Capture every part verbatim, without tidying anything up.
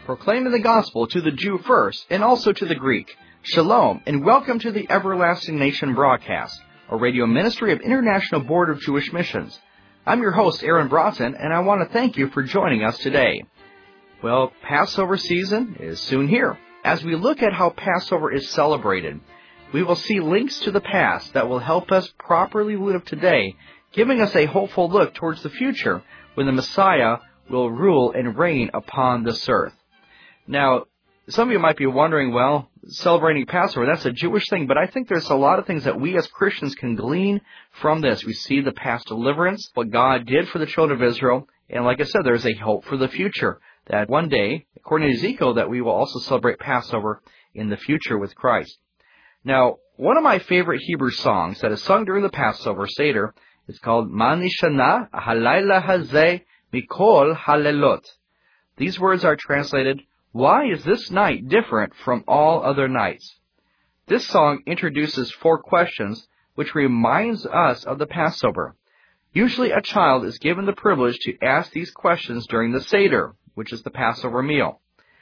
proclaiming the gospel to the Jew first and also to the Greek. Shalom, and welcome to the Everlasting Nation broadcast, a radio ministry of International Board of Jewish Missions. I'm your host, Aaron Broughton, and I want to thank you for joining us today. Well, Passover season is soon here. As we look at how Passover is celebrated, we will see links to the past that will help us properly live today, giving us a hopeful look towards the future when the Messiah will rule and reign upon this earth. Now, some of you might be wondering, well, celebrating Passover, that's a Jewish thing, but I think there's a lot of things that we as Christians can glean from this. We see the past deliverance, what God did for the children of Israel, and like I said, there's a hope for the future, that one day, according to Ezekiel, that we will also celebrate Passover in the future with Christ. Now, one of my favorite Hebrew songs that is sung during the Passover Seder is called Ma Nishana Halayla Hazeh Mikol Halelot. These words are translated, "Why is this night different from all other nights?" This song introduces four questions, which reminds us of the Passover. Usually a child is given the privilege to ask these questions during the Seder, which is the Passover meal.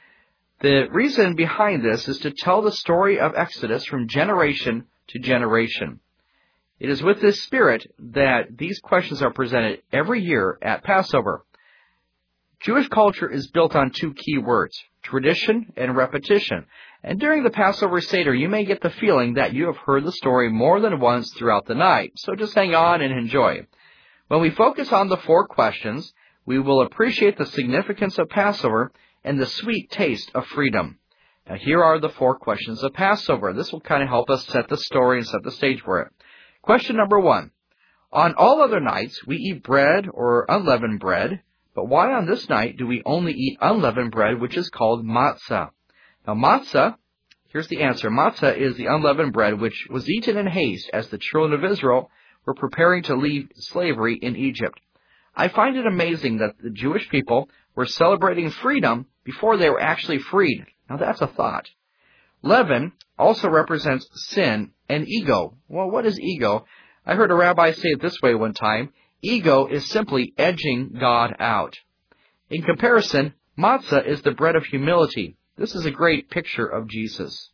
The reason behind this is to tell the story of Exodus from generation to generation. It is with this spirit that these questions are presented every year at Passover. Jewish culture is built on two key words, tradition and repetition. And during the Passover Seder, you may get the feeling that you have heard the story more than once throughout the night. So just hang on and enjoy. When we focus on the four questions, we will appreciate the significance of Passover and the sweet taste of freedom. Now, here are the four questions of Passover. This will kind of help us set the story and set the stage for it. Question number one. On all other nights, we eat bread or unleavened bread, but why on this night do we only eat unleavened bread, which is called matzah? Now, matzah, here's the answer. Matzah is the unleavened bread which was eaten in haste as the children of Israel were preparing to leave slavery in Egypt. I find it amazing that the Jewish people were celebrating freedom before they were actually freed. Now, that's a thought. Leaven also represents sin and ego. Well, what is ego? I heard a rabbi say it this way one time. Ego is simply edging God out. In comparison, matzah is the bread of humility. This is a great picture of Jesus.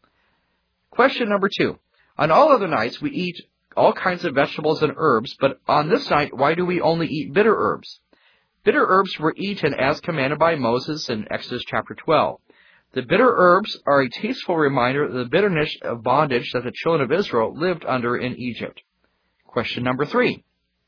Question number two. On all other nights, we eat all kinds of vegetables and herbs, but on this night, why do we only eat bitter herbs? Bitter herbs were eaten as commanded by Moses in Exodus chapter twelve. The bitter herbs are a tasteful reminder of the bitterness of bondage that the children of Israel lived under in Egypt. Question number three.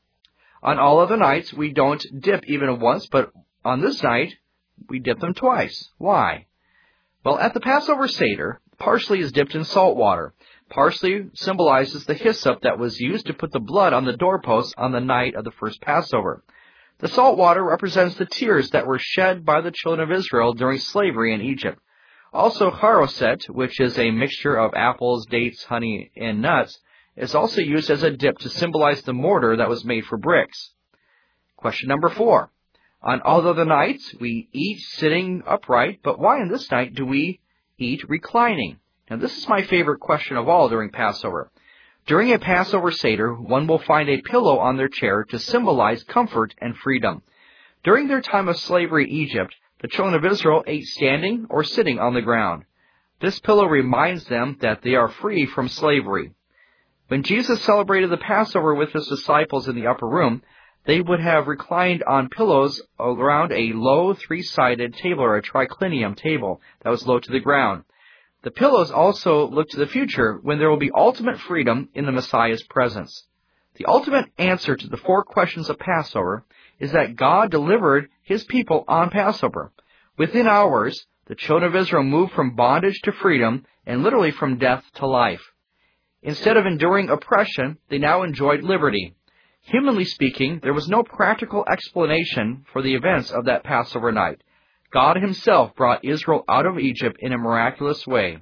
On all other nights, we don't dip even once, but on this night, we dip them twice. Why? Well, at the Passover Seder, parsley is dipped in salt water. Parsley symbolizes the hyssop that was used to put the blood on the doorposts on the night of the first Passover. The salt water represents the tears that were shed by the children of Israel during slavery in Egypt. Also, charoset, which is a mixture of apples, dates, honey, and nuts, is also used as a dip to symbolize the mortar that was made for bricks. Question number four. On all other nights, we eat sitting upright, but why on this night do we eat reclining? Now, this is my favorite question of all during Passover. During a Passover Seder, one will find a pillow on their chair to symbolize comfort and freedom. During their time of slavery in Egypt, the children of Israel ate standing or sitting on the ground. This pillow reminds them that they are free from slavery. When Jesus celebrated the Passover with his disciples in the upper room, they would have reclined on pillows around a low three-sided table or a triclinium table that was low to the ground. The pillows also look to the future when there will be ultimate freedom in the Messiah's presence. The ultimate answer to the four questions of Passover is that God delivered his people on Passover. Within hours, the children of Israel moved from bondage to freedom and literally from death to life. Instead of enduring oppression, they now enjoyed liberty. Humanly speaking, there was no practical explanation for the events of that Passover night. God himself brought Israel out of Egypt in a miraculous way.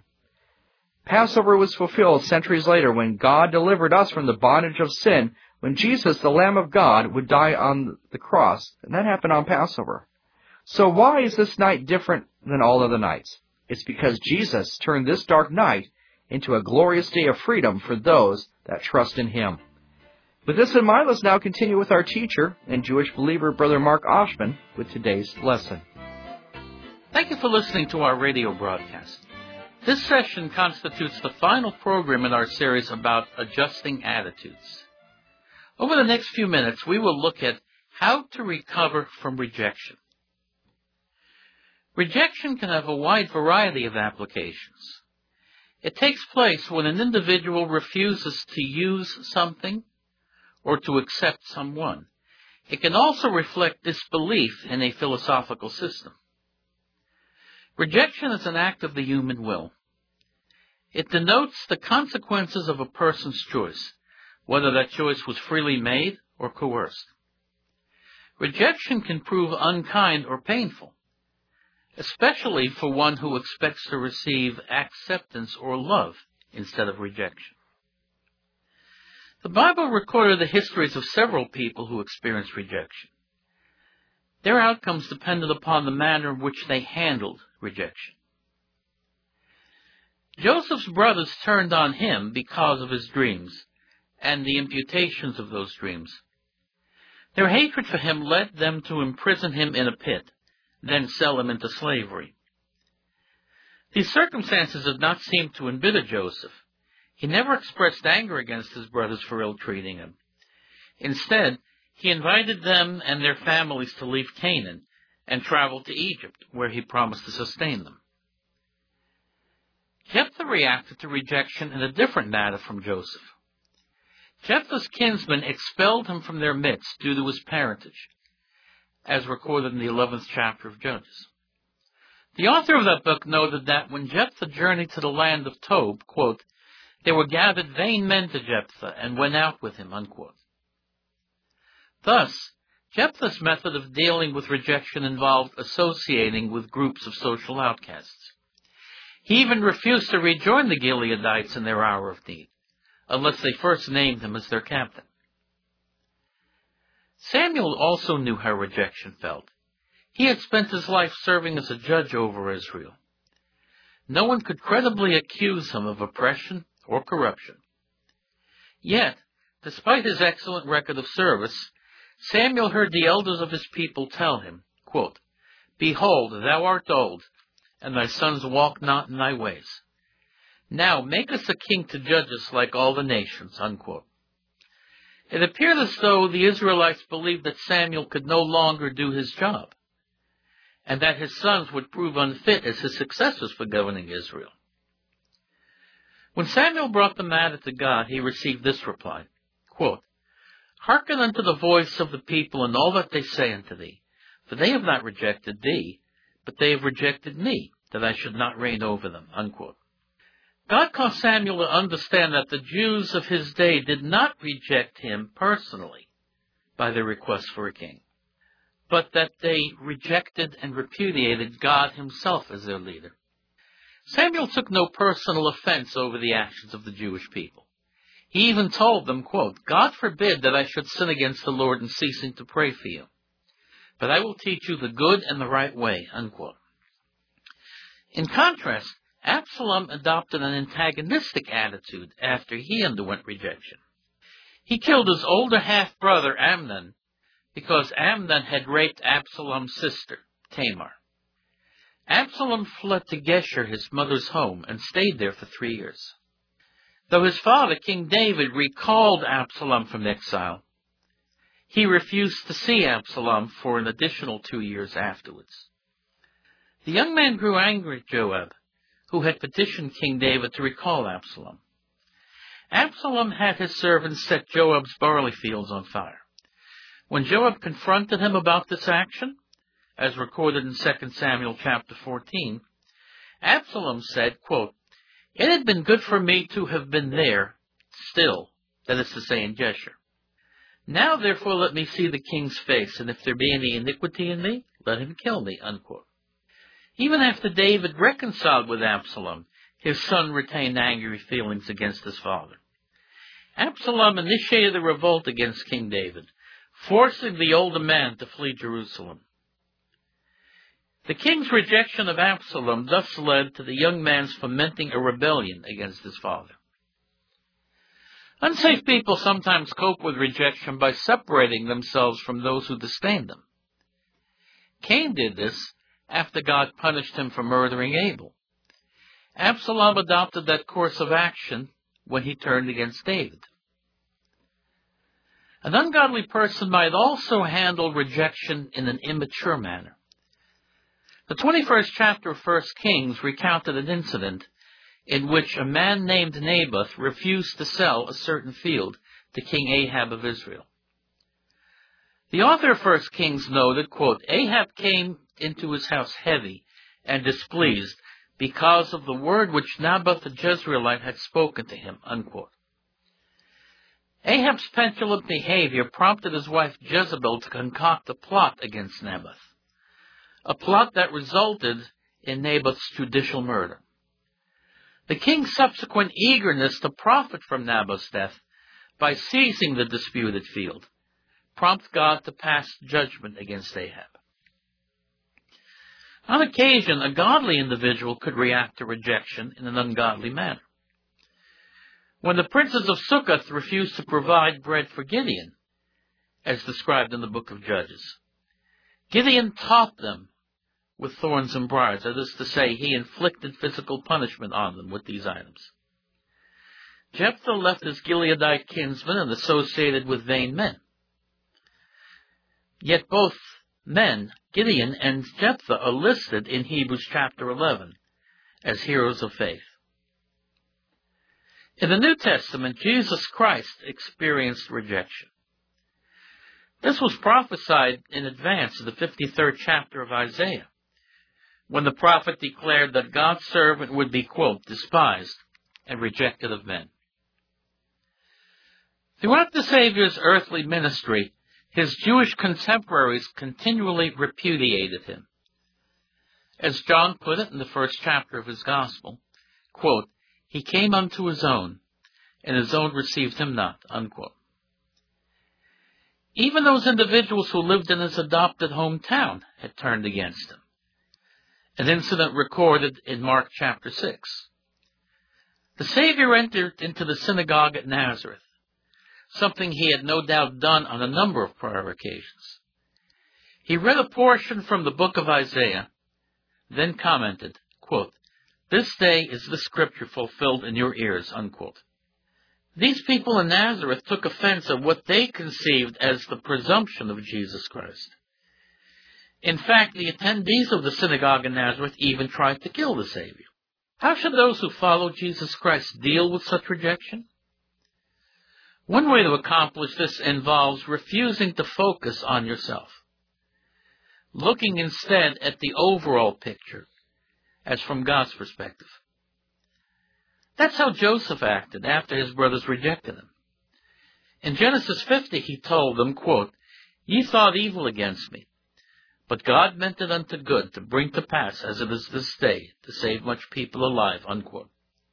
Passover was fulfilled centuries later when God delivered us from the bondage of sin, when Jesus, the Lamb of God, would die on the cross, and that happened on Passover. So why is this night different than all other nights? It's because Jesus turned this dark night into a glorious day of freedom for those that trust in him. With this in mind, let's now continue with our teacher and Jewish believer, Brother Mark Oshman, with today's lesson. Thank you for listening to our radio broadcast. This session constitutes the final program in our series about adjusting attitudes. Over the next few minutes, we will look at how to recover from rejection. Rejection can have a wide variety of applications. It takes place when an individual refuses to use something or to accept someone. It can also reflect disbelief in a philosophical system. Rejection is an act of the human will. It denotes the consequences of a person's choice, whether that choice was freely made or coerced. Rejection can prove unkind or painful, especially for one who expects to receive acceptance or love instead of rejection. The Bible recorded the histories of several people who experienced rejection. Their outcomes depended upon the manner in which they handled rejection. Joseph's brothers turned on him because of his dreams and the imputations of those dreams. Their hatred for him led them to imprison him in a pit, then sell him into slavery. These circumstances did not seem to embitter Joseph. He never expressed anger against his brothers for ill-treating him. Instead, he invited them and their families to leave Canaan and travel to Egypt, where he promised to sustain them. Jephthah reacted to rejection in a different manner from Joseph. Jephthah's kinsmen expelled him from their midst due to his parentage, as recorded in the eleventh chapter of Judges. The author of that book noted that when Jephthah journeyed to the land of Tob, quote, there were gathered vain men to Jephthah and went out with him, unquote. Thus, Jephthah's method of dealing with rejection involved associating with groups of social outcasts. He even refused to rejoin the Gileadites in their hour of need, unless they first named him as their captain. Samuel also knew how rejection felt. He had spent his life serving as a judge over Israel. No one could credibly accuse him of oppression or corruption. Yet, despite his excellent record of service, Samuel heard the elders of his people tell him, quote, behold, thou art old, and thy sons walk not in thy ways. Now make us a king to judge us like all the nations, unquote. It appeared as though the Israelites believed that Samuel could no longer do his job, and that his sons would prove unfit as his successors for governing Israel. When Samuel brought the matter to God, he received this reply, quote, hearken unto the voice of the people in all that they say unto thee, for they have not rejected thee, but they have rejected me, that I should not reign over them, unquote. God caused Samuel to understand that the Jews of his day did not reject him personally by their request for a king, but that they rejected and repudiated God himself as their leader. Samuel took no personal offense over the actions of the Jewish people. He even told them, quote, God forbid that I should sin against the Lord in ceasing to pray for you, but I will teach you the good and the right way, unquote. In contrast, Absalom adopted an antagonistic attitude after he underwent rejection. He killed his older half-brother Amnon because Amnon had raped Absalom's sister, Tamar. Absalom fled to Geshur, his mother's home, and stayed there for three years. Though his father, King David, recalled Absalom from exile, he refused to see Absalom for an additional two years afterwards. The young man grew angry at Joab, who had petitioned King David to recall Absalom. Absalom had his servants set Joab's barley fields on fire. When Joab confronted him about this action, as recorded in Second Samuel chapter fourteen, Absalom said, quote, it had been good for me to have been there still, that is to say, in Geshur. Now, therefore, let me see the king's face, and if there be any iniquity in me, let him kill me, unquote. Even after David reconciled with Absalom, his son retained angry feelings against his father. Absalom initiated a revolt against King David, forcing the older man to flee Jerusalem. The king's rejection of Absalom thus led to the young man's fomenting a rebellion against his father. Unsafe people sometimes cope with rejection by separating themselves from those who disdain them. Cain did this after God punished him for murdering Abel. Absalom adopted that course of action when he turned against David. An ungodly person might also handle rejection in an immature manner. The twenty-first chapter of First Kings recounted an incident in which a man named Naboth refused to sell a certain field to King Ahab of Israel. The author of First Kings noted, quote, Ahab came into his house heavy and displeased because of the word which Naboth the Jezreelite had spoken to him, unquote. Ahab's petulant behavior prompted his wife Jezebel to concoct a plot against Naboth, a plot that resulted in Naboth's judicial murder. The king's subsequent eagerness to profit from Naboth's death by seizing the disputed field prompted God to pass judgment against Ahab. On occasion, a godly individual could react to rejection in an ungodly manner. When the princes of Succoth refused to provide bread for Gideon, as described in the book of Judges, Gideon taught them with thorns and briars, that is to say, he inflicted physical punishment on them with these items. Jephthah left his Gileadite kinsmen and associated with vain men. Yet both men, Gideon and Jephthah, are listed in Hebrews chapter eleven as heroes of faith. In the New Testament, Jesus Christ experienced rejection. This was prophesied in advance in the fifty-third chapter of Isaiah, when the prophet declared that God's servant would be, quote, despised and rejected of men. Throughout the Savior's earthly ministry, his Jewish contemporaries continually repudiated him. As John put it in the first chapter of his gospel, quote, he came unto his own, and his own received him not, unquote. Even those individuals who lived in his adopted hometown had turned against him, an incident recorded in Mark chapter six. The Savior entered into the synagogue at Nazareth, something he had no doubt done on a number of prior occasions. He read a portion from the book of Isaiah, then commented, quote, this day is the scripture fulfilled in your ears, unquote. These people in Nazareth took offense at what they conceived as the presumption of Jesus Christ. In fact, the attendees of the synagogue in Nazareth even tried to kill the Savior. How should those who follow Jesus Christ deal with such rejection? One way to accomplish this involves refusing to focus on yourself, looking instead at the overall picture, as from God's perspective. That's how Joseph acted after his brothers rejected him. In Genesis fifty, he told them, quote, ye thought evil against me, but God meant it unto good to bring to pass as it is this day, to save much people alive, unquote.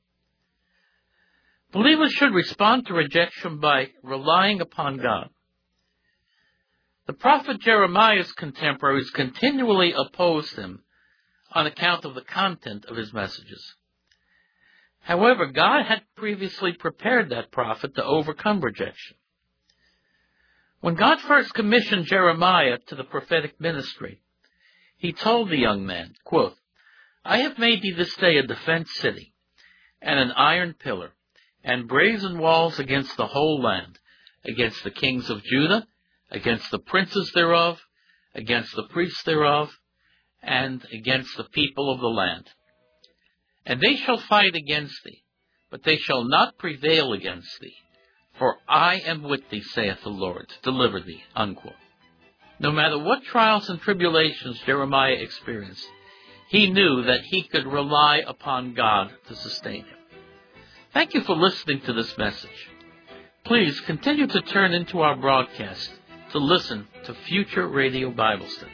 Believers should respond to rejection by relying upon God. The prophet Jeremiah's contemporaries continually opposed him on account of the content of his messages. However, God had previously prepared that prophet to overcome rejection. When God first commissioned Jeremiah to the prophetic ministry, he told the young man, quote, I have made thee this day a defenced city, and an iron pillar, and brazen walls against the whole land, against the kings of Judah, against the princes thereof, against the priests thereof, and against the people of the land. And they shall fight against thee, but they shall not prevail against thee, for I am with thee, saith the Lord, to deliver thee, unquote. No matter what trials and tribulations Jeremiah experienced, he knew that he could rely upon God to sustain him. Thank you for listening to this message. Please continue to turn into our broadcast to listen to future radio Bible studies.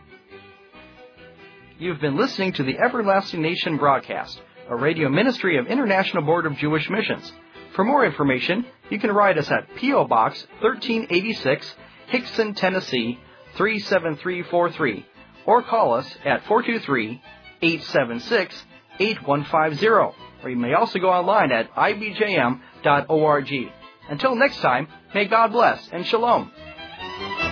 You've been listening to the Everlasting Nation broadcast, a radio ministry of International Board of Jewish Missions. For more information, you can write us at P O Box thirteen eighty-six, Hickson, Tennessee three seven three four three, or call us at four two three, eight seven six, eight one five zero, or you may also go online at I B J M dot org. Until next time, may God bless and shalom.